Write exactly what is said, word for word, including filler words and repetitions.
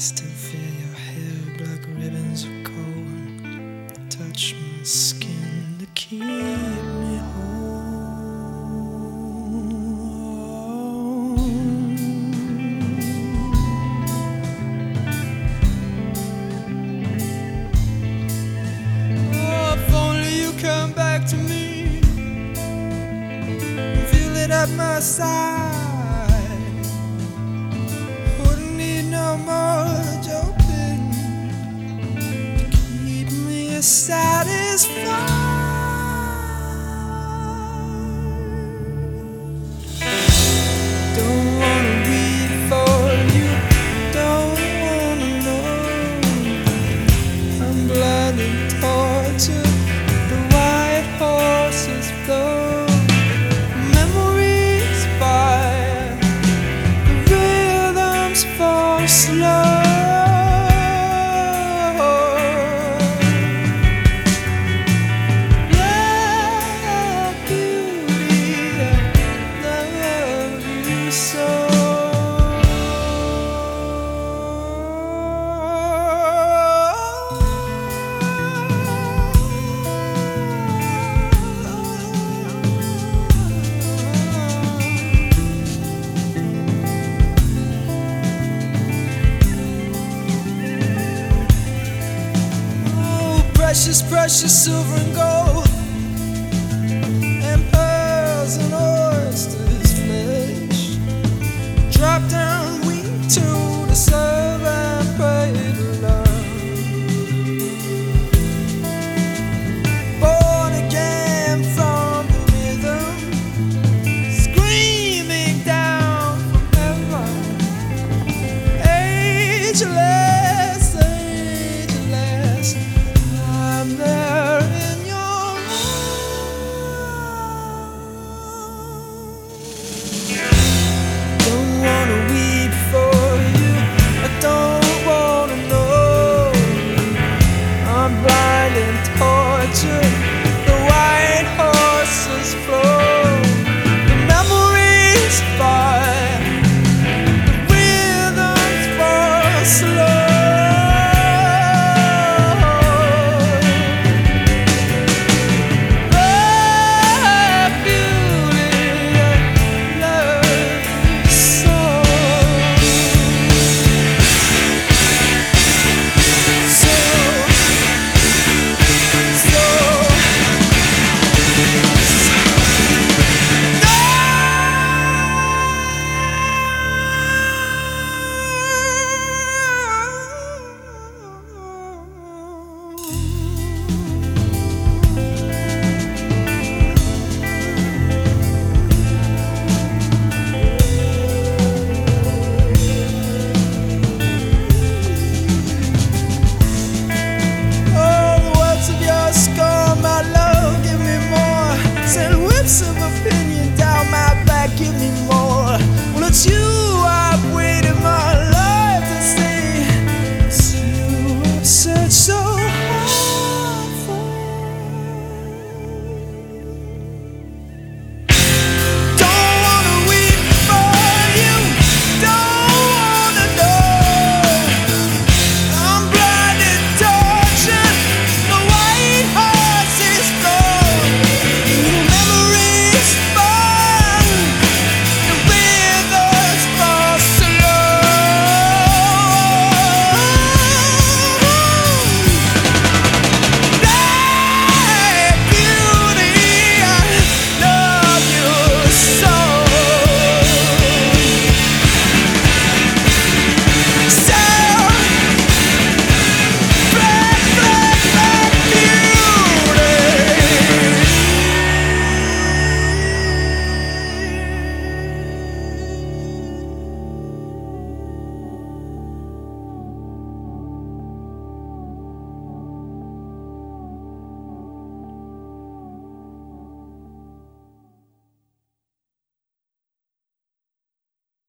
still feel your hair, black ribbons of cold touch my skin to keep me home. Oh, if only you come back to me, feel it at my side. No more joking, keep me satisfied. Don't wanna read for you, don't wanna know. I'm blind and tortured, the white horses flow. Memories fire, the rhythms fall slow. Love, beauty, I love you so. Precious, precious silver and gold, and pearls and oysters flesh. Drop down weak to the serve and pray to love. Born again from the rhythm, screaming down from heaven. Ageless.